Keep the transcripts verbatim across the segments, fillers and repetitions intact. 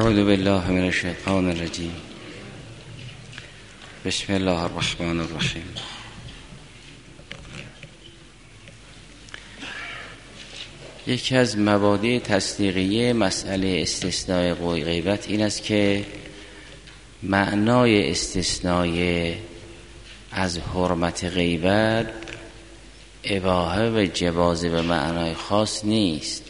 اعوذ بالله من الشیطان الرجیم. بسم الله الرحمن الرحیم. یکی از مبادئ تصدیقیه مسئله استثناء غیبت این است که معنای استثناء از حرمت غیبت اباحه و جواز به معنای خاص نیست.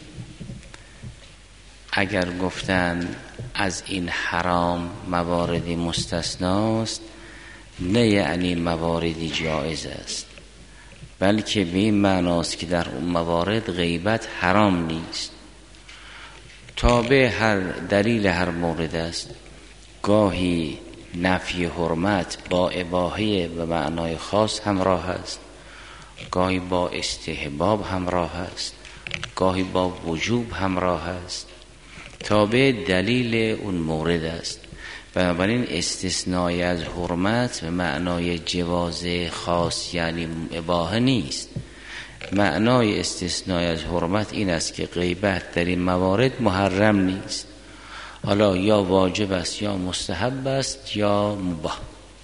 اگر گفتن از این حرام مواردی مستثناست، نه یعنی مواردی جایز است، بلکه به این معناست که در اون موارد غیبت حرام نیست. تابع هر دلیل هر مورد است. گاهی نفی حرمت با اباحه و معنای خاص همراه است، گاهی با استحباب همراه است، گاهی با وجوب همراه است. تابع دلیل اون مورد است. بنابراین استثناء از حرمت به معنای جواز خاص یعنی اباحه نیست. معنای استثناء از حرمت این است که غیبت در این موارد محرم نیست، حالا یا واجب است یا مستحب است یا مباح.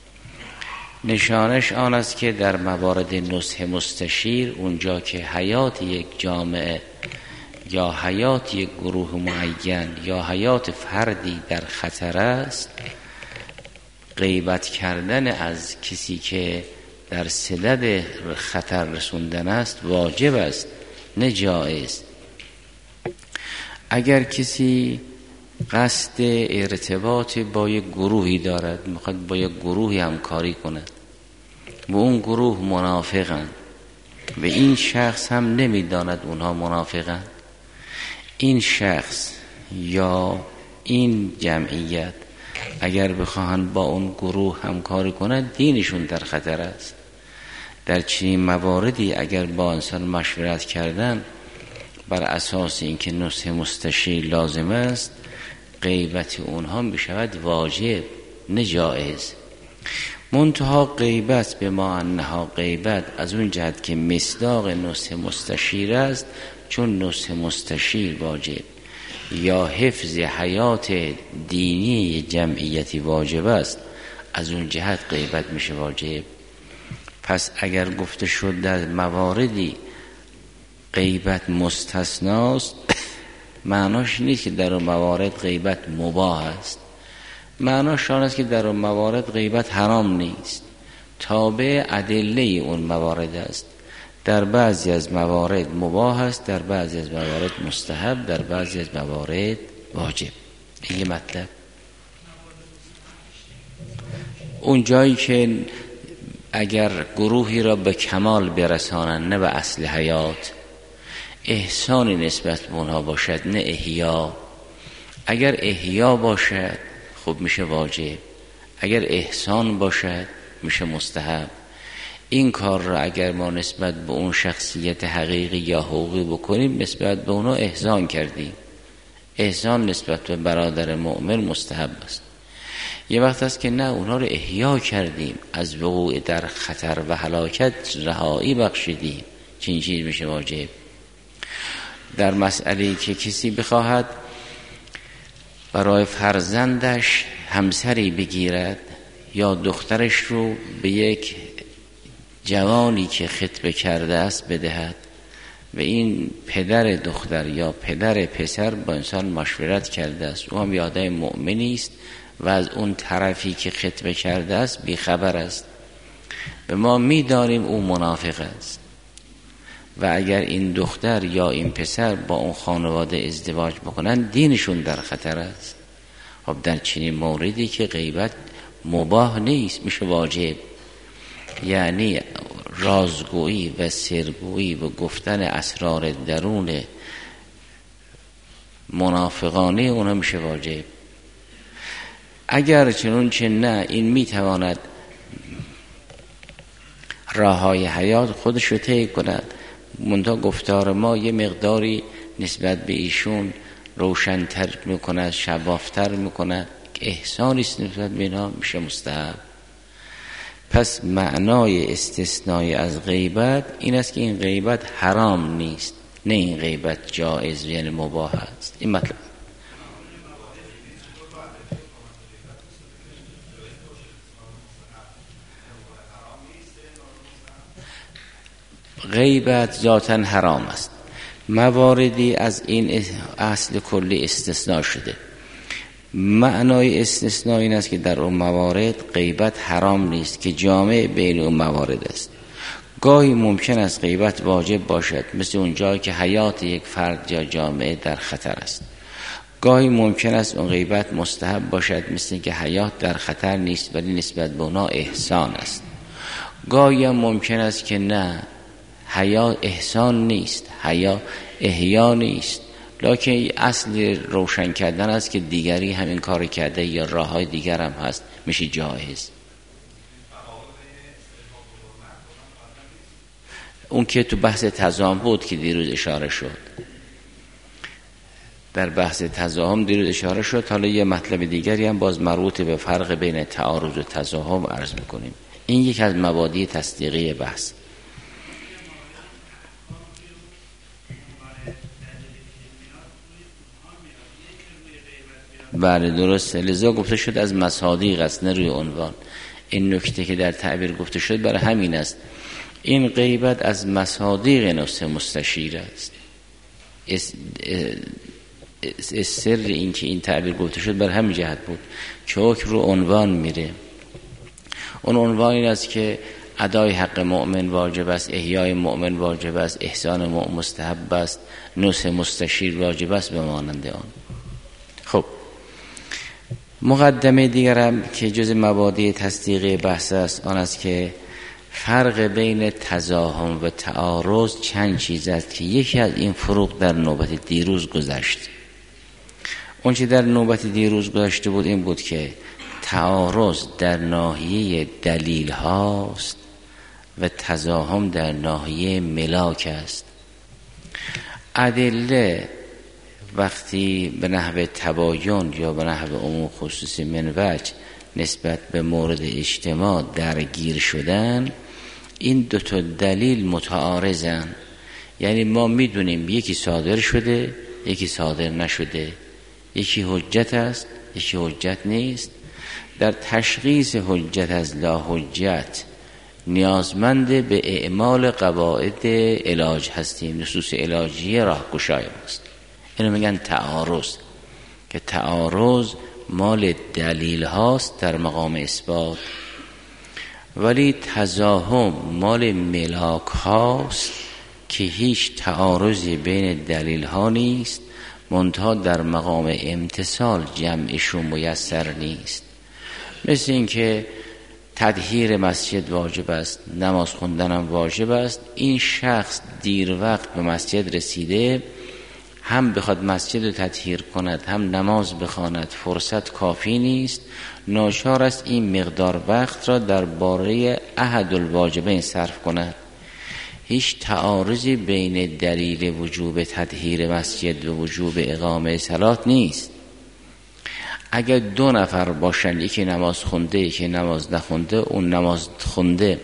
نشانش آن است که در موارد نصح مستشیر، اونجا که حیات یک جامعه یا حیات یک گروه معین یا حیات فردی در خطر است، غیبت کردن از کسی که در صدد خطر رسوندن است واجب است، نه جایز. اگر کسی قصد ارتباط با یک گروهی دارد، میخواد با یک گروهی همکاری کند، و اون گروه منافقند و این شخص هم نمیداند اونها منافقند، این شخص یا این جمعیت اگر بخواهند با اون گروه همکاری کنند، دینشون در خطر است. در چنین مواردی اگر با انسان مشورت کردن بر اساس اینکه نصح مستشیر لازم است، غیبت اونها میشود واجب، نه جایز. منتها غیبت به ما انها غیبت از اون جهت که مصداق نصح مستشیر است، چون نصح مستشیر واجب یا حفظ حیات دینی جمعیتی واجب است، از اون جهت غیبت میشه واجب. پس اگر گفته شد در مواردی غیبت مستثناست، معناش نیست که در اون موارد غیبت مباح است، معناش آن است که در اون موارد غیبت حرام نیست. تابع ادله اون موارد است. در بعضی از موارد مباح است، در بعضی از موارد مستحب، در بعضی از موارد واجب. این یه مطلب. اون جایی که اگر گروهی را به کمال برسانند، نه به اصل حیات، احسانی نسبت به اونها باشد، نه احیا. اگر احیا باشد خب میشه واجب، اگر احسان باشد میشه مستحب. این کار را اگر ما نسبت به اون شخصیت حقیقی یا حقوقی بکنیم، نسبت به اونها احسان کردیم. احسان نسبت به برادر مؤمن مستحب است. یه وقت است که نه، اونها رو احیا کردیم، از وقوع در خطر و هلاکت رهایی بخشیدیم، چین چیز میشه واجب. در مسئله‌ای که کسی بخواهد برای فرزندش همسری بگیرد یا دخترش رو به یک جوانی که خطبه کرده است بدهد و این پدر دختر یا پدر پسر با انسان مشورت کرده است، او هم یادای مؤمنی است و از اون طرفی که خطبه کرده است بیخبر است، و ما می‌دانیم او منافق است، و اگر این دختر یا این پسر با اون خانواده ازدواج بکنن، دینشون در خطر است. خب در چنین موردی که غیبت مباح نیست، میشه واجب. یعنی رازگویی و سرگویی و گفتن اسرار درون منافقانه اونا میشه واجب. اگر چنانچه نه، این میتواند راههای حیات خودش رو طی کند، منتها گفتار ما یه مقداری نسبت به ایشون روشن‌تر میکند، شفاف‌تر میکند، احسانی است نسبت به اینا، میشه مستحب. پس معنای استثنای از غیبت این است که این غیبت حرام نیست، نه این غیبت جایز یعنی مباح است. این مطلب غیبت ذاتاً حرام است. مواردی از این اصل کلی استثناء شده. معنای استثناء این است که در اون موارد غیبت حرام نیست که جامع بین اون موارد است. گاهی ممکن است غیبت واجب باشد، مثل اون جایی که حیات یک فرد یا جامعه در خطر است. گاهی ممکن است اون غیبت مستحب باشد، مثل که حیات در خطر نیست ولی نسبت به اونا احسان است. گاهی هم ممکن است که نه، حیات احسان نیست، حیا احیا نیست، لکن اصل روشن کردن است که دیگری همین کار کرده یا راه های دیگر هم هست، میشه جایز. اون که تو بحث تضاهم بود که دیروز اشاره شد، در بحث تضاهم دیروز اشاره شد. حالا یه مطلب دیگری هم باز مربوط به فرق بین تعارض و تضاهم عرض میکنیم. این یک از مبادی تصدیقی بحث. بله درسته، لذا گفته شد از مصادیق است نه روی عنوان. این نکته که در تعبیر گفته شد برای همین است. این غیبت از مصادیق نفس مستشیر است. سر این که این تعبیر گفته شد بر همین جهت بود که حکم رو عنوان میره. اون عنوان این است که ادای حق مؤمن واجب است، احیای مؤمن واجب است، احسان مؤمن مستحب است، نصح مستشیر واجب است به مانند آن. خب مقدمه دیگرم که جز مبادی تصدیقی بحث است، آن است که فرق بین تضاهم و تعارض چند چیز است که یکی از این فروق در نوبت دیروز گذشت. اون چه در نوبت دیروز گذشته بود این بود که تعارض در ناحیه دلیل هاست و تضاهم در ناحیه ملاک است. ادله وقتی به نحو تباین یا به نحو عموم خصوصی من وجه نسبت به مورد اجتماع درگیر شدن، این دو تا دلیل متعارضن. یعنی ما میدونیم یکی صادر شده یکی صادر نشده، یکی حجت است یکی حجت نیست. در تشخیص حجت از لا حجت نیازمند به اعمال قواعد علاج هستیم، نصوص علاجی راهگشای است. اینو میگن تعارض، که تعارض مال دلیل هاست در مقام اثبات، ولی تضاهم مال ملاک هاست که هیچ تعارضی بین دلیل ها نیست، منتها در مقام امتثال جمعشون میسر نیست. مثل این که تطهیر مسجد واجب است، نماز خوندن هم واجب است. این شخص دیر وقت به مسجد رسیده، هم بخواد مسجد رو تطهیر کند هم نماز بخواند، فرصت کافی نیست، ناچار است این مقدار وقت را در باره احد الواجبین صرف کند. هیچ تعارضی بین دلیل وجوب تطهیر مسجد و وجوب اقامه صلات نیست. اگر دو نفر باشن، یکی نماز خونده یکی نماز نخونده، اون نماز خونده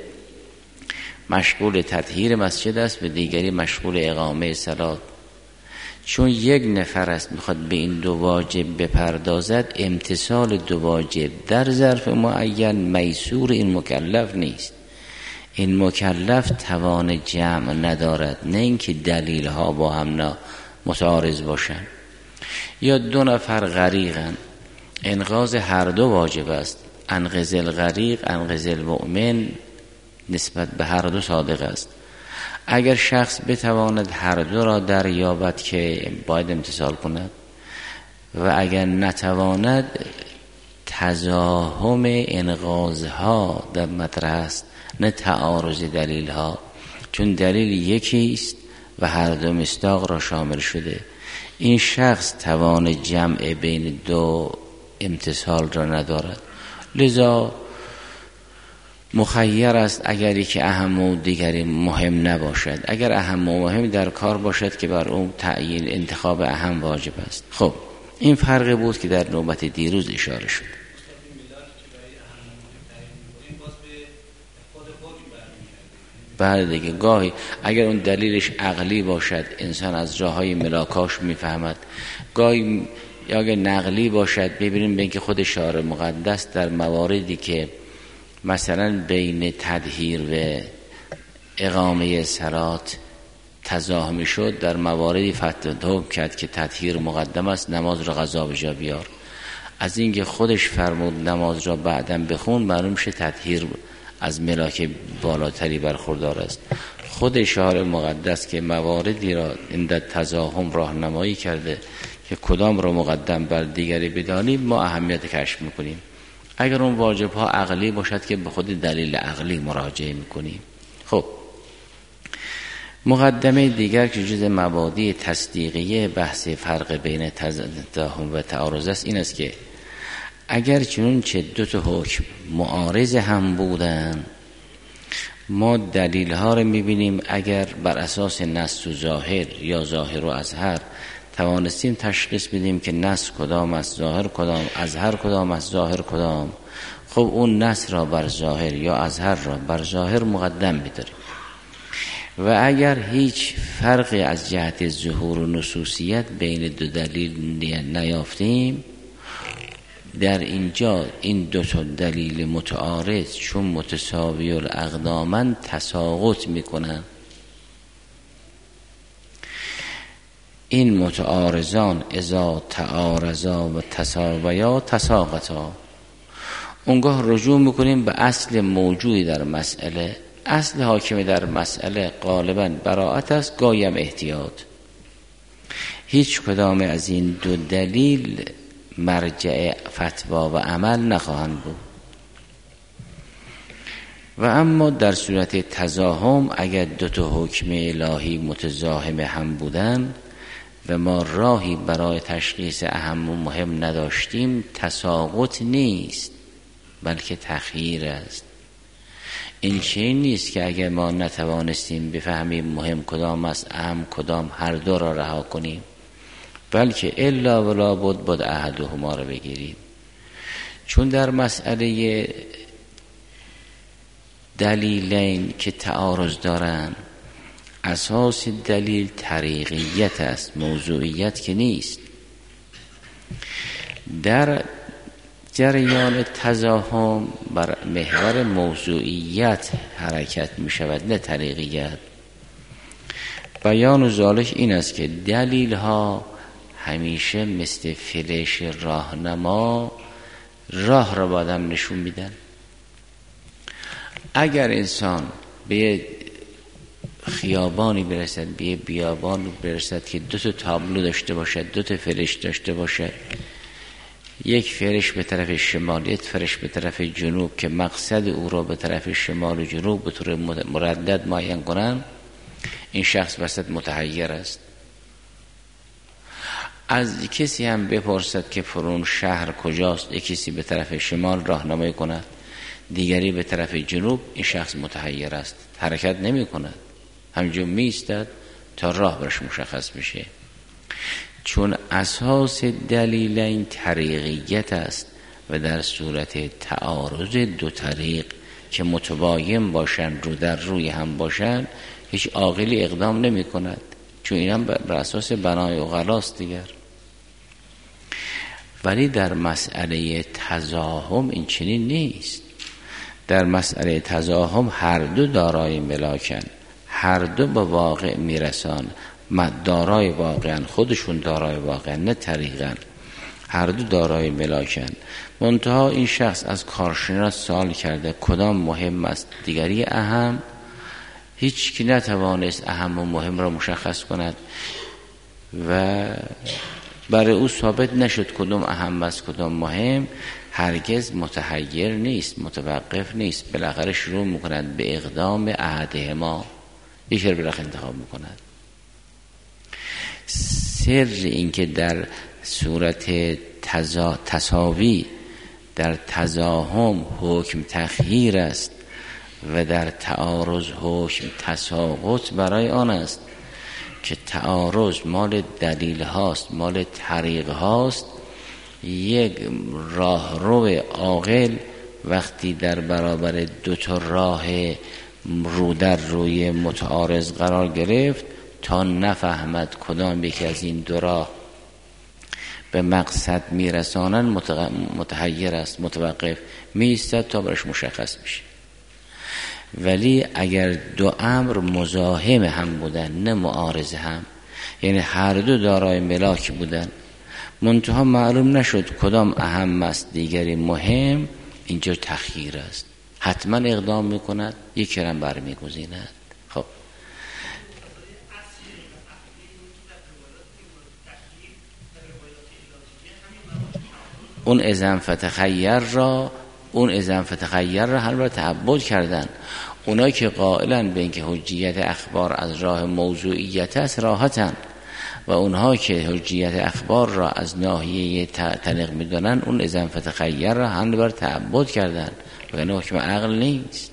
مشغول تطهیر مسجد است و دیگری مشغول اقامه صلات. چون یک نفر است میخواد به این دو واجب بپردازد، امتثال دو واجب در ظرف معین میسور این مکلف نیست. این مکلف توان جمع ندارد، نه اینکه دلیل ها با هم متعارض باشن. یا دو نفر غریقن، انقاذ هر دو واجب است. انقذ الغریق انقذ المؤمن نسبت به هر دو صادق است. اگر شخص بتواند هر دو را دریابد که باید امتثال کند، و اگر نتواند تضاهم انقاذها در مطرح است، نه تعارض دلیل ها، چون دلیل یکی است و هر دو مصداق را شامل شده. این شخص توان جمع بین دو امتثال را ندارد، لذا مخیر است اگر یکی اهم و دیگری مهم نباشد. اگر اهم و مهم در کار باشد که بر اون تعیین انتخاب اهم واجب است. خب این فرق بود که در نوبت دیروز اشاره شد. بعد دیگه گاهی اگر اون دلیلش عقلی باشد انسان از جاهای ملاکاش میفهمد، گاهی یا اگر نقلی باشد ببینیم به اینکه خود شارع مقدس در مواردی که مثلا بین تطهیر و اقامه صلات تزاحمی شد، در مواردی فتوا کرد که تطهیر مقدم است، نماز را قضا به جا بیار. از اینکه خودش فرمود نماز را بعداً بخون، معلوم میشه تطهیر از ملاک بالاتری برخوردار است. خود شارع مقدس که مواردی را عند تزاحم راهنمایی کرده که کدام را مقدم بر دیگری بدانیم، ما اهمیت کشف میکنیم. اگر اون واجب ها عقلی باشد که به خود دلیل عقلی مراجعه میکنیم. خب مقدمه دیگر که جز مبادی تصدیقیه بحث فرق بین تزاحم و تعارض است، این است که اگر چنون چه دو تا حکم معارض هم بودن، ما دلیل ها رو میبینیم. اگر بر اساس نص و ظاهر یا ظاهر و اظهر توانستیم تشخیص بدیم که نص کدام است، ظاهر کدام، اظهر کدام است، ظاهر کدام، خب اون نص را بر ظاهر یا اظهر را بر ظاهر مقدم می‌داریم. و اگر هیچ فرقی از جهت ظهور و نصوصیت بین دو دلیل نیافتیم، در اینجا این دو تا دلیل متعارض چون متساوی الاقدامن تساقط میکنن. این متعارضان اذا تعارضا و تساویا تساقطا. اونگاه رجوع میکنیم به اصل موجودی در مسئله. اصل حاکم در مسئله غالبا براءت است، گایم احتیاط. هیچ کدام از این دو دلیل مرجع فتوا و عمل نخواهند بود. و اما در صورت تزاحم اگر دو تا حکم الهی متزاحم هم بودن و ما راهی برای تشخیص اهم و مهم نداشتیم، تساقط نیست بلکه تخییر است. این چنین نیست که اگر ما نتوانستیم بفهمیم مهم کدام است، اهم کدام، هر دو را رها کنیم، بلکه الا ولا بد بد احدهما را بگیریم. چون در مسئله دلیلین که تعارض دارن، اساس دلیل طریقیت است، موضوعیت که نیست. در جریان تزاحم بر محور موضوعیت حرکت می شود، نه طریقیت. بیان و ذالک این است که دلیل ها همیشه مثل فلش راهنما راه را با آدم نشون میدن. اگر انسان به خیابانی برسد، به بیابانی برسد که دو تا تابلو داشته باشد، دو تا فرش داشته باشد، یک فرش به طرف شمال، یک فرش به طرف جنوب، که مقصد او را به طرف شمال و جنوب به طور مردد معین کنند، این شخص وسط متحیر است. از کسی هم بپرسد که فرون شهر کجاست، یک کسی به طرف شمال راهنمایی کند، دیگری به طرف جنوب، این شخص متحیر است، حرکت نمی کند، همینجور می ایستد تا راه برش مشخص بشه. چون اساس دلیلین طریقیت است و در صورت تعارض دو طریق که متباین باشن، رو در روی هم باشن، هیچ عاقلی اقدام نمی کند، چون این هم بر اساس بنای اغلاست دیگر. ولی در مسئله تزاحم این چنین نیست. در مسئله تزاحم هر دو دارای ملاکن، هر دو به واقع میرسان، دارای واقعا، خودشون دارای واقعا، نه طریقا، هر دو دارای ملاکن. منتها این شخص از کارشناس سوال کرده کدام مهم است، دیگری اهم. هیچ کی نتوانست اهم و مهم را مشخص کند و برای او ثابت نشد کدام اهم است کدام مهم. هرگز متحیر نیست، متوقف نیست، بالاخره شروع میکند به اقدام احدهما، یکی را بالاخره انتخاب میکند. سر این که در صورت تزا... تساوی در تزاحم حکم تخییر است و در تعارض حکم تساقط برای آن است که تعارض مال دلیل هاست، مال طریق هاست. یک راهرو عاقل وقتی در برابر دو تا راه رو در روی متعارض قرار گرفت، تا نفهمد کدام یکی از این دو راه به مقصد میرسانن، متحیر است، متوقف، میایستد تا برش مشخص میشه. ولی اگر دو امر مزاحم هم بودن نه معارض هم، یعنی هر دو دارای ملاک بودن، منتها معلوم نشد کدام اهم است دیگری مهم، اینجا تخییر است، حتما اقدام میکند، یکی را برمیگزیند. خب اون اذن فتخیر را اون اذن فتخیر را هم را تعبد کردن. اونایی که قائلن به اینکه حجیت اخبار از راه موضوعیت است راحتن، و اونها که حجیت اخبار را از ناحیه تلق میدونن اون اذن فتخیر را هم بر تعبد کردن، و این حکم عقل نیست.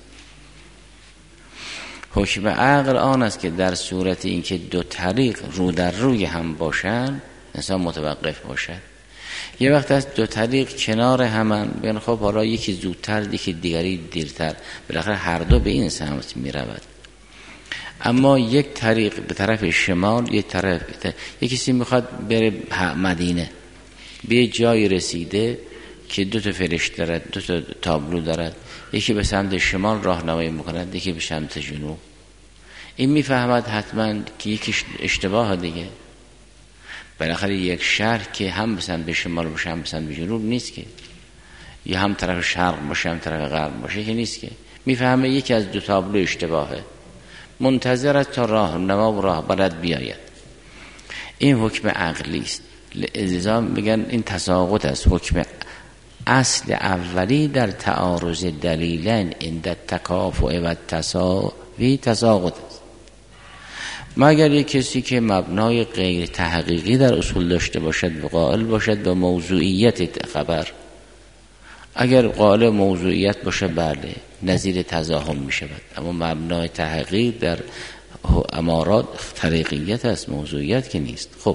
حکم عقل آن است که در صورت اینکه دو طریق رو در روی هم باشن انسان متوقف باشد. یه وقت از دو طریق کنار همن، بگن خب حالا یکی زودتر یکی دیگری دیرتر، بالاخره هر دو به این سمت می رود. اما یک طریق به طرف شمال، یک طرف یک کسی میخواد بره مدینه، به یه جایی رسیده که دو تا فرشته دارد، دو تا تابلو دارد، یکی به سمت شمال راهنمایی میکند، یکی به سمت جنوب. این میفهمد حتما که یکیش اشتباه دیگه. بالاخره یک شهر که هم به سمت شمال باشه هم به سمت جنوب نیست که، یا هم طرف شرق باشه هم طرف غرب باشه که نیست که. میفهمه یکی از دو تابلو اشتباهه، منتظر است تا راهنما و راهبر بیاید. این حکم عقلی است. لذا میگن این تساقط است. حکم اصل اولی در تعارض دلیلن عند التکافؤ و التساوی تساقط است. مگر یک کسی که مبنای غیر تحقیقی در اصول داشته باشد و قائل باشد به موضوعیت خبر. اگر قائل موضوعیت باشه بله نظیر تزاحم می شود، اما مبنای تحقیق در امارات طریقیت است، موضوعیت که نیست. خب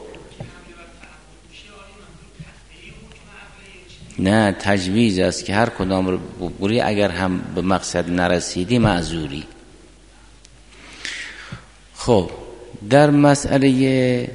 نه، تجویز است که هر کدام رو ببری، اگر هم به مقصد نرسیدی معذوری. خب در مسئله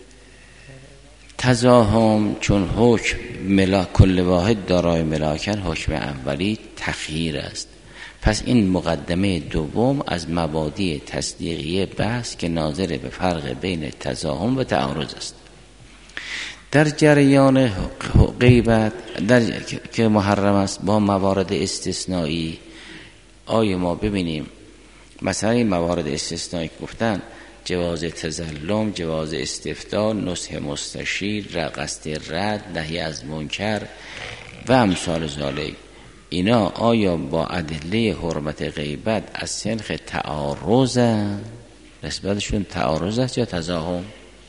تزاحم، چون حکم ملاک کل واحد دارای ملاکن، حکم اولی تخییر است. پس این مقدمه دوم از مبادی تصدیقی بحث که ناظر به فرق بین تزاحم و تعارض است. در جریان غیبت در که محرم است با موارد استثنایی، آیا ما ببینیم مثلا این موارد استثنایی گفتن جواز تظلم، جواز استفتاء، نصح مستشیر، قصد رد، نهی از منکر و امثال ذالک، اینا آیا با ادله حرمت غیبت از سنخ تعارض نسبتشون تعارض است یا تزاحم؟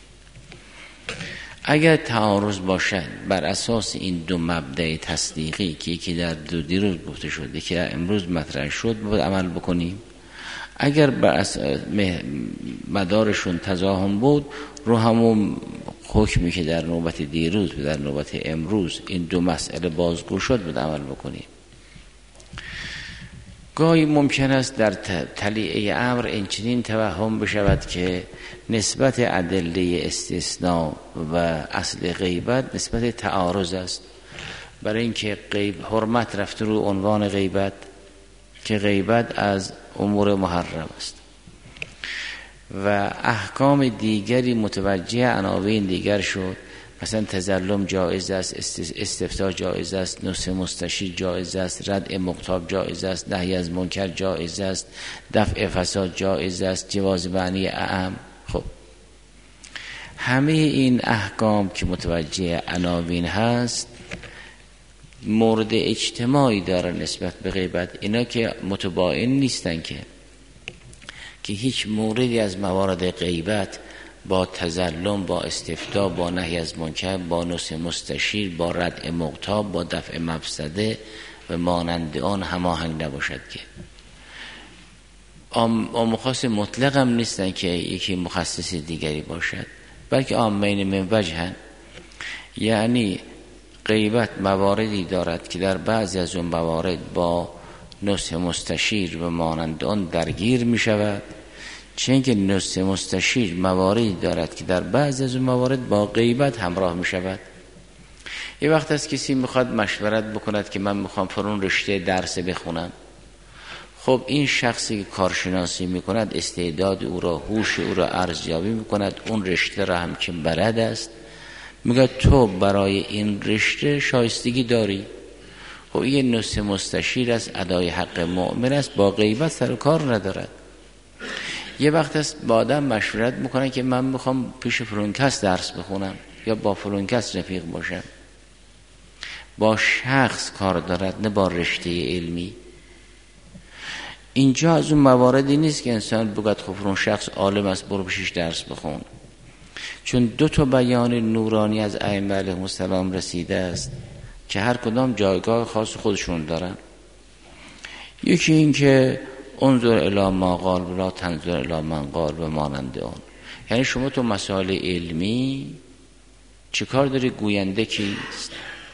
اگر تعارض باشد بر اساس این دو مبدأ تصدیقی که یکی در دو دیروز گفته شد یکی در امروز مطرح شد باید عمل بکنیم. اگر بر مدارشون تزاحم بود، رو همون حکمی که در نوبت دیروز و در نوبت امروز این دو مسئله بازگو شد باید عمل بکنیم. گاهی ممکن است در تلیعه امر اینچنین توهم بشود که نسبت ادله استثناء و اصل غیبت نسبت تعارض است، برای اینکه غیب حرمت رفته رو عنوان غیبت که غیبت از امور محرم است و احکام دیگری متوجه عناوین دیگر شد. مثلا تظلم جایز است، استفتاء جایز است، نصح مستشیر جایز است، ردع مقتاب جایز است، نهی از منکر جایز است، دفع فساد جایز است، جواز معنی اعم. خب همه این احکام که متوجه عناوین هست مورد اجتماعی داره نسبت به غیبت. اینا که متباین نیستن که که هیچ موردی از موارد غیبت با تظلم، با استفتاء، با نهی از منکر، با نصح مستشیر، با ردع مقتاب، با دفع مفسده و مانند آن هماهنگ نباشد. که عام خاص مطلق هم نیستن که یکی مخصص دیگری باشد، بلکه عامین من وجهن. یعنی غیبت مواردی دارد که در بعضی از اون موارد با نصح مستشیر و مانند آن درگیر می شود، چون که نصح مستشیر مواردی دارد که در بعضی از اون موارد با غیبت همراه می شود. یه وقت از کسی میخواد مشورت بکند که من میخوام فرون رشته درس بخونم، خب این شخصی که کارشناسی میکند استعداد او را، هوش او را ارزیابی میکند، اون رشته را هم که بلد است، میگه تو برای این رشته شایستگی داری. خب این نصح مستشیر است، ادای حق مؤمن است، با غیبت سر و کار ندارد. یه وقت است با آدم مشورت میکنه که من میخوام پیش فلان کس درس بخونم یا با فلان کس رفیق باشم، با شخص کار دارد نه با رشته علمی. اینجا از اون مواردی نیست که انسان بگوید خب فلان شخص عالم است برو پیشش درس بخون، چون دو تا بیان نورانی از ائمه علیهم السلام رسیده است که هر کدام جایگاه خاص خودشون دارن. یکی این که انظر الی ما قال ولا تنظر الی من قال و مانند اون، یعنی شما تو مسائل علمی چه کار داری؟ گوینده کیست؟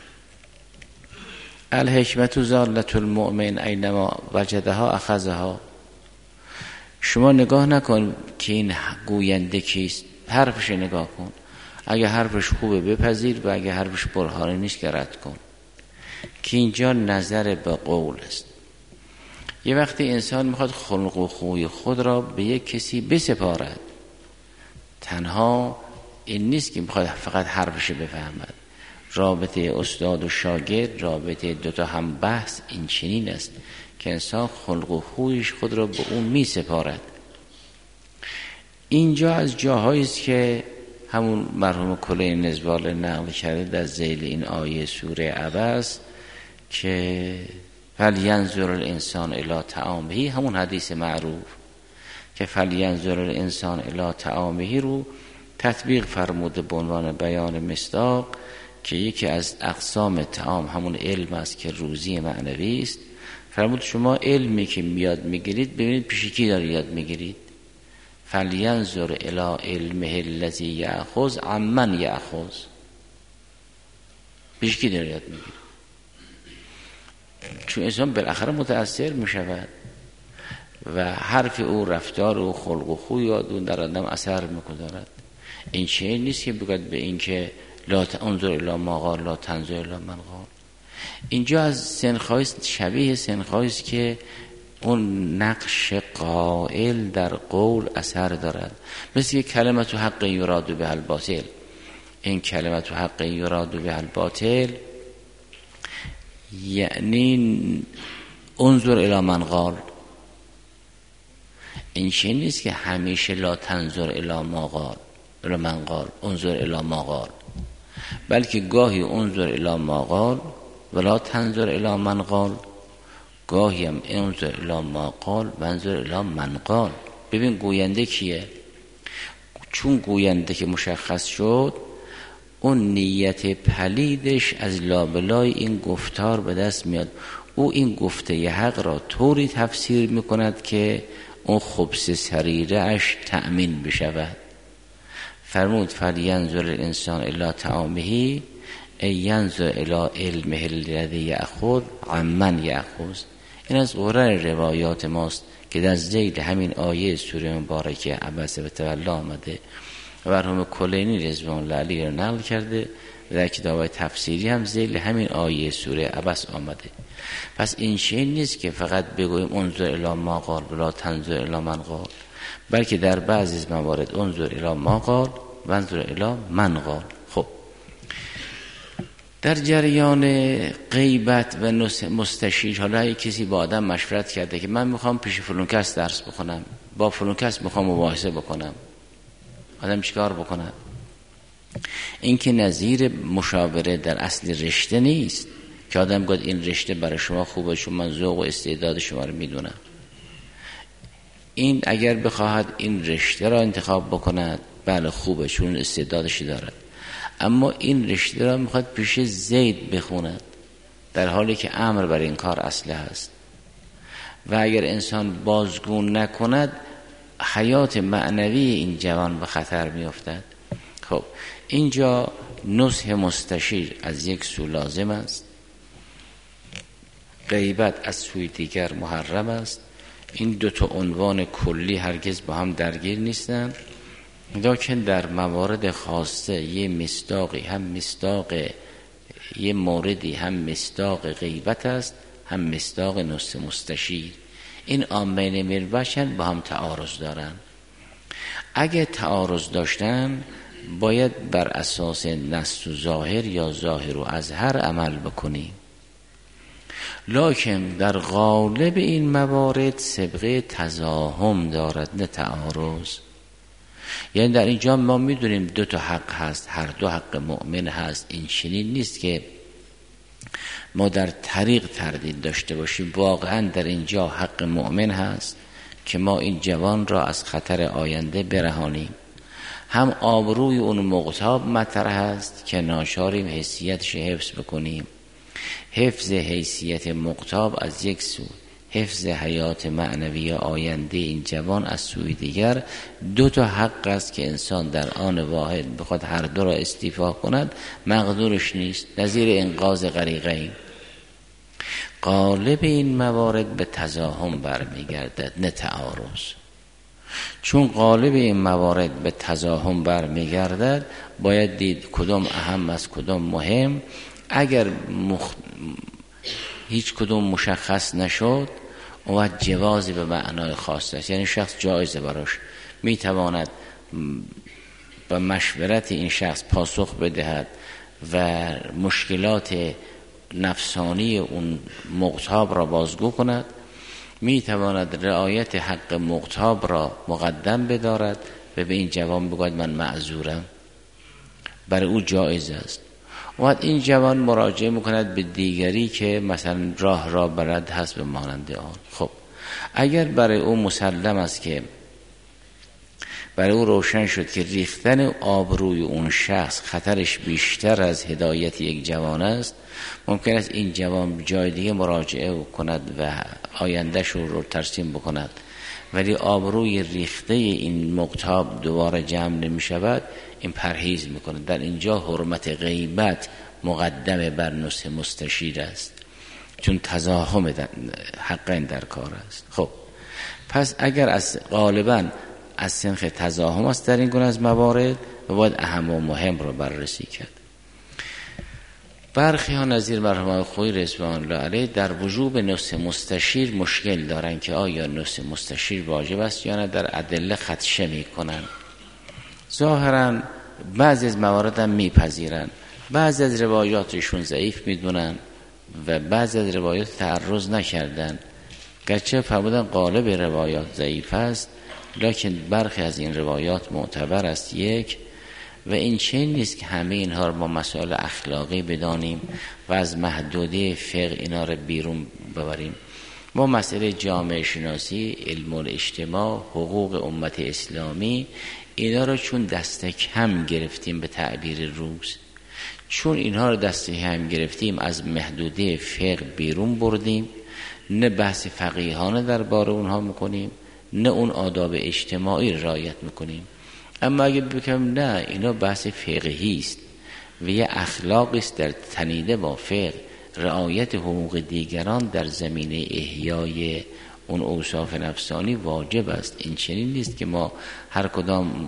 الحکمت ضالة المؤمن اینما وجدها اخذها. شما نگاه نکن که این گوینده کیست، حرفش نگاه کن، اگه حرفش خوبه بپذیر و اگه حرفش برهانی نیست که رد کن، که اینجا نظر به قول است. یه وقتی انسان میخواد خلق و خوی خود را به یک کسی بسپارد، تنها این نیست که میخواد فقط حرفش بفهمد. رابطه استاد و شاگرد، رابطه دوتا هم بحث این چنین است که انسان خلق و خویش خود را به اون می سپارد. اینجا از جاهایی است که همون مرحوم کلینی نزوال نقل کرده در ذیل این آیه سوره عبس که فلینظر الانسان الی طعامه، همون حدیث معروف که فلینظر الانسان الی طعامه رو تطبیق فرموده به عنوان بیان مصداق که یکی از اقسام طعام همون علم است که روزی معنوی است. فرمود شما علمی که میاد میگیرید ببینید پیش کی داری یاد میگیرید. فلینظر الی علمه الذی یأخذ عمن یأخذ، پیش کی داری یاد میگیرید؟ چون انسان بالاخره متأثر میشود و حرف او، رفتار او، خلق و خوی اون در آدم اثر میگذارد. این چیزی نیست که بگوید به این که لا تنظر الی ما قال لا تنظر الی من قال. اینجا از سنخای شبیه سنخایی است که اون نقش قائل در قول اثر دارد، مثل یک کلمت حق یراد به الباطل. این کلمت حق یراد به الباطل یعنی انظر الی من قال. این چیزی نیست که همیشه لا تنظر الی ما قال الی من قال انظر الی ما قال، بلکه گاهی انظر الی ما قال ولا تنظر الی من قال، گاهی هم انظر الی ما قال و انظر الی من قال. ببین گوینده کیه؟ چون گوینده که مشخص شد، اون نیت پلیدش از لابلای این گفتار به دست میاد. او این گفته ی حق را طوری تفسیر میکند که اون خبث سریره اش تأمین بشود. فرمود فلینظر الانسان الی طعامه ای ینظر الی علمه الذی یأخذ عمن یأخذ. این از قرر روایات ماست که در ذیل همین آیه سوره مبارکه عبس و تولی آمده و مرحوم کلینی رضوان الله علیه را نقل کرده و در کتاب تفسیری هم ذیل همین آیه سوره عبس آمده. پس این شیء نیست که فقط بگوییم انظر الی ما قال ولا تنظر الی من قال، بلکه در بعضی از موارد انظر الی ما قال و انظر الی من قال. خب در جریان غیبت و مستشیر، حالا کسی با آدم مشورت کرده که من میخوام پیش فلان کس درس بخونم، با فلان کس میخوام مباحثه بکنم، آدم چیکار بکنه؟ این که نظیر مشاوره در اصل رشته نیست که آدم گفت این رشته برای شما خوبه چون من ذوق و استعداد شما رو میدونم. این اگر بخواهد این رشته را انتخاب بکند بله خوبه چون استعدادشی دارد، اما این رشته را میخواد پیش زید بخوند در حالی که امر بر این کار اصله هست و اگر انسان بازگون نکند حیات معنوی این جوان به خطر میافتد. خب اینجا نصح مستشیر از یک سو لازم است، غیبت از سوی دیگر محرم است. این دو تا عنوان کلی هرگز با هم درگیر نیستند، لکن در موارد خاصه یه مصداقی هم مصداق یه موردی هم مصداق غیبت است هم مصداق نصح مستشیر. این آمین من البشر با هم تعارض دارن. اگه تعارض داشتن باید بر اساس نص و ظاهر یا ظاهر و اظهر عمل بکنیم. لکن در غالب این موارد سابقه تزاحم دارد نه تعارض. یعنی در اینجا ما میدونیم دو تا حق هست، هر دو حق مؤمن هست. این چنین نیست که ما در طریق تردید داشته باشیم. واقعا در اینجا حق مؤمن هست که ما این جوان را از خطر آینده برهانیم. هم آبروی اون مغتاب مطرح هست که ناچاریم حیثیتش حفظ بکنیم. حفظ حیثیت مغتاب از یک سو، حفظ حیات معنوی آینده این جوان از سوی دیگر. دو تا حق است که انسان در آن واحد بخواد هر دو را استیفا کند مقدورش نیست. نظیر انقاذ غریقین. غالب این موارد به تزاحم برمیگردد نه تعارض. چون غالب این موارد به تزاحم برمیگردد باید دید کدام اهم از کدام مهم. اگر مخ... هیچ کدوم مشخص نشد اون وقت جوازی به معنای خاص است، یعنی شخص جایزه براش میتواند با مشورت این شخص پاسخ بدهد و مشکلات نفسانی اون مغتاب را بازگو کند، میتواند رعایت حق مغتاب را مقدم بدارد و به این جوان بگوید من معذورم، برای او جایز است. وقت این جوان مراجعه میکند به دیگری که مثلا راه را برد هست به مانند آن. خب اگر برای او مسلم است که برای او روشن شد که ریختن آبروی اون شخص خطرش بیشتر از هدایت یک جوان است، ممکن است این جوان جای دیگه مراجعه کند و آیندهش رو ترسیم بکند، ولی آبروی ریخته این مغتاب دوباره جمع نمی شود، این پرهیز میکنه. در اینجا حرمت غیبت مقدم بر نصح مستشیر است، چون تزاحم حقین در کار است. خب پس اگر از غالباً از سنخ تزاحم است در این گونه از موارد و باید اهم و مهم رو بررسی کرد. برخی ها نظیر مرحوم خویی رضوان الله علیه در وجوب نصح مستشیر مشکل دارن که آیا نصح مستشیر واجب است یا نه، در ادله خدشه میکنن. ظاهرا بعضی از موارد هم میپذیرن، بعضی از روایاتشون ضعیف میدونن و بعضی از روایات تعرض نکردن، گرچه فرمودن غالب روایات ضعیف است، لکن برخی از این روایات معتبر است. یک و این چنین نیست که همه اینها رو ما مسائل اخلاقی بدانیم و از محدوده فقه اینا رو بیرون ببریم. ما مسئله جامعه شناسی، علم الاجتماع، حقوق امت اسلامی، اینا رو چون دست کم گرفتیم به تعبیر روز، چون اینها رو دست کم گرفتیم از محدوده فقه بیرون بردیم، نه بحث فقیهانه درباره اونها میکنیم نه اون آداب اجتماعی رعایت میکنیم. اما اگه بگم نه اینا بحث فقهی است و یه اخلاقی است در تنیده با فقه، رعایت حقوق دیگران در زمینه احیای اون اوصاف نفسانی واجب است. این چنین نیست که ما هر کدام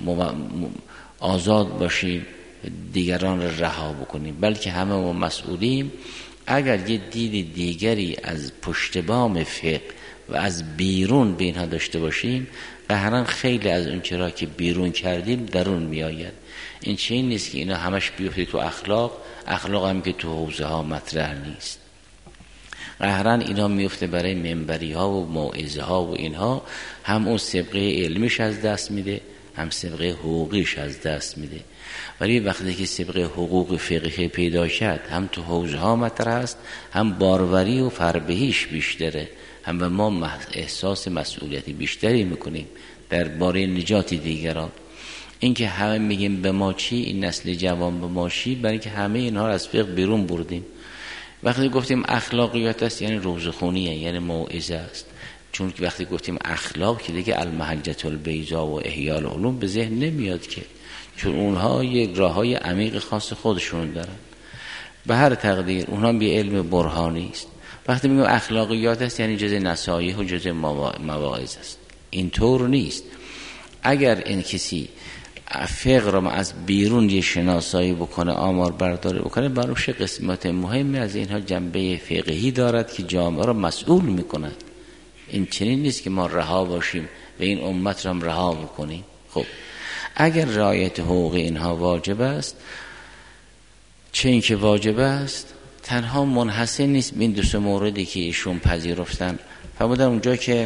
آزاد باشیم دیگران را رها بکنیم، بلکه همه ما مسئولیم. اگر یه دید دیگری از پشت بام فقه و از بیرون به اینها داشته باشیم، قهرن خیلی از اون چرا که بیرون کردیم درون می آید. این چنین نیست که اینا همش بیفته تو اخلاق، اخلاق هم که تو حوزه ها مطرح نیست. قهرن اینا میفته برای منبری ها و موعظه ها و اینها، هم اون سابقه علمیش از دست میده هم سابقه حقوقیش از دست میده. ولی وقتی که سابقه حقوق فقهی پیدا کرد، هم تو حوزه ها مطرح است، هم باروری و فربهیش بیشتره، هم به ما احساس مسئولیتی بیشتری میکنیم در باره نجات دیگران. این که همه میگیم به ما چی، این نسل جوان به ما چی، برای که همه اینها رو از فقه بیرون بردیم. وقتی گفتیم اخلاقیات است یعنی روزخونیه، یعنی موعظه است. چون که وقتی گفتیم اخلاق که دیگه المحجة البیضاء و احیاء العلوم به ذهن نمیاد که، چون اونها یک راههای عمیق خاص خودشون دارن. به هر تقدیر اونها بی علم برهانی است. وقتی میگم اخلاقیات است یعنی جزء نصایح و جزء مواعظ است. اینطور نیست. اگر این کسی فقه را از بیرون یه شناسایی بکنه، آمار برداری بکنه، بروش قسمت مهمی از اینها جنبه فقهی دارد که جامعه را مسئول میکند. این چنین نیست که ما رها باشیم و این امت را هم رها بکنیم. خب اگر رعایت حقوق اینها واجب است، چه این که واجب است تنها منحصر نیست این دو سه موردی که ایشون پذیرفتن. فرمودن اونجا که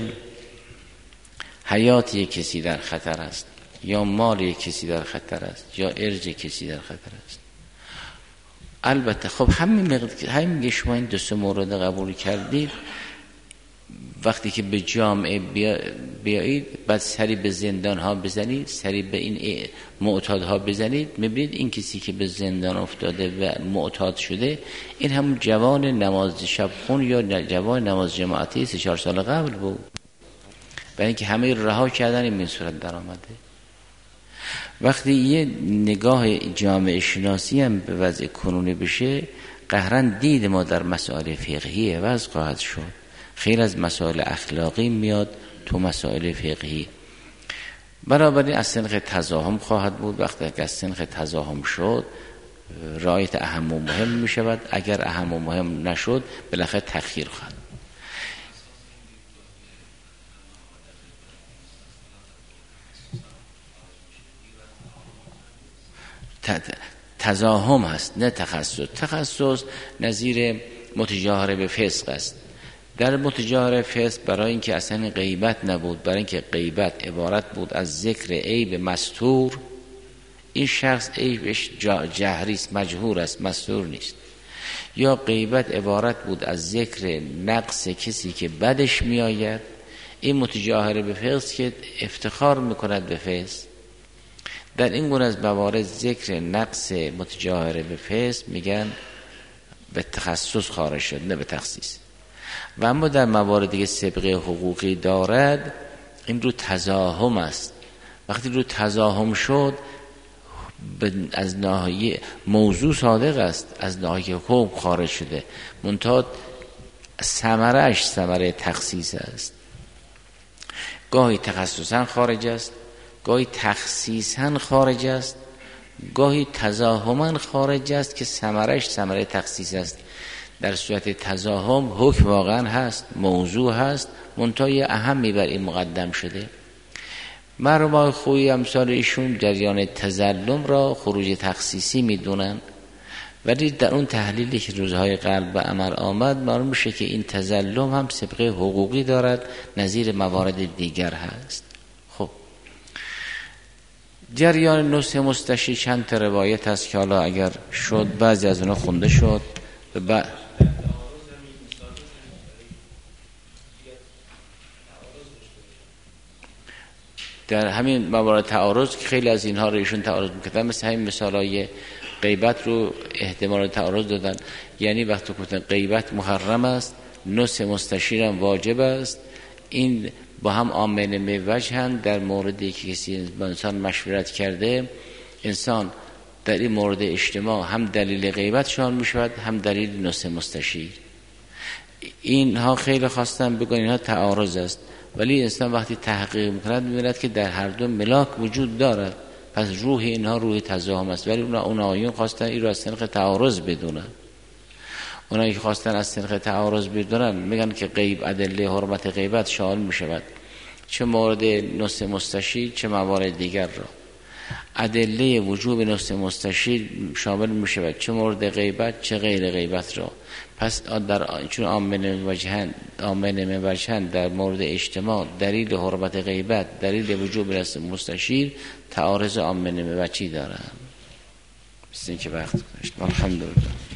حیات یک کسی در خطر است، یا مال یک کسی در خطر است، یا ارج کسی در خطر است، البته خب همین مقدار همین شما این دو سه مورد قبول کردید، وقتی که به جامعه بیا بیایید بعد سری به زندان ها بزنید، سری به این معتاد ها بزنید، میبینید این کسی که به زندان افتاده و معتاد شده این همون جوان نماز شب خون یا جوان نماز جماعتی سه چهار سال قبل بود، برای اینکه همه رها کردن این صورت در آمده. وقتی یه نگاه جامعه شناسی هم به وضع کنونی بشه، قهرن دید ما در مسائل فقهی عوض خواهد شد. خیلی از مسائل اخلاقی میاد تو مسائل فقهی. بنابراین از سنخ تزاحم خواهد بود. وقتی که از سنخ تزاحم شد رعایت اهم و مهم می شود. اگر اهم و مهم نشد بالاخره تأخیر خواهد. تزاحم هست نه تخصص. تخصص نظیر متجاهره به فسق است. در متجاهره فسق برای اینکه اصلا غیبت نبود، برای اینکه غیبت عبارت بود از ذکر عیب مستور، این شخص عیبش جهری است، مجهور است، مستور نیست. یا غیبت عبارت بود از ذکر نقص کسی که بدش میآید، این متجاهره به فسق که افتخار میکند به فسق. در این گونه از موارد ذکر نقص متجاهره به فسق میگن به تخصص خارج شد نه به تخصیص. و اما در مواردی که سابقه حقوقی دارد این رو تزاحم است. وقتی رو تزاحم شد از ناحیه موضوع صادق است، از ناحیه حکم خارج شده، منتها ثمره اش ثمره تخصیص است. گاهی تخصصا خارج است، گاهی تخصیصا خارج است، گاهی تزاحما خارج است که ثمرش ثمره تخصیص است. در صورت تزاحم حکم واقعا هست، موضوع هست، منتهای اهمی بر این مقدم شده. مرحوم خویی امثال ایشون جریان تظلم را خروج تخصیصی میدونن، ولی در اون تحلیلی که روزهای قبل به عمل آمد معلوم میشه که این تظلم هم سابقه حقوقی دارد، نظیر موارد دیگر هست. خب جریان نصح مستشی چند تا روایت هست که حالا اگر شد بعضی از اونها خونده شد و بعد در همین موارد تعارض که خیلی از اینها رو ایشون تعارض میکردن، مثل همین مثالای غیبت رو احتمال تعارض دادن. یعنی وقتی گفتن غیبت محرم است، نصح مستشیرم واجب است، این با هم آمن موجهن. در موردی که کسی با انسان مشورت کرده، انسان در این مورد اجتماع هم دلیل غیبت شامل می شود هم دلیل نصح مستشیر. اینها خیلی خواستن بگن اینها تعارض است، ولی انسان وقتی تحقیق میکند میبیند که در هر دو ملاک وجود دارد، پس روح اینها روح تزاحم است. ولی اون آیون خواستن این رو از سنخ تعارض بدونن. اونایی که خواستن از سنخ تعارض بدونن میگن که غیب ادله حرمت غیبت شامل میشود، چه مورد نصح مستشیر چه موارد دیگر را. ادله وجوب نصح مستشیر شامل میشود، چه مورد غیبت چه غیر غیبت را. پس در چون آمن وجهن آمن وجهن در مورد اجتماع دلیل حرمت غیبت، دلیل وجوب نصح مستشیر، تعارض آمن وجهی دارند. بسیار که وقت داشت. الحمدلله.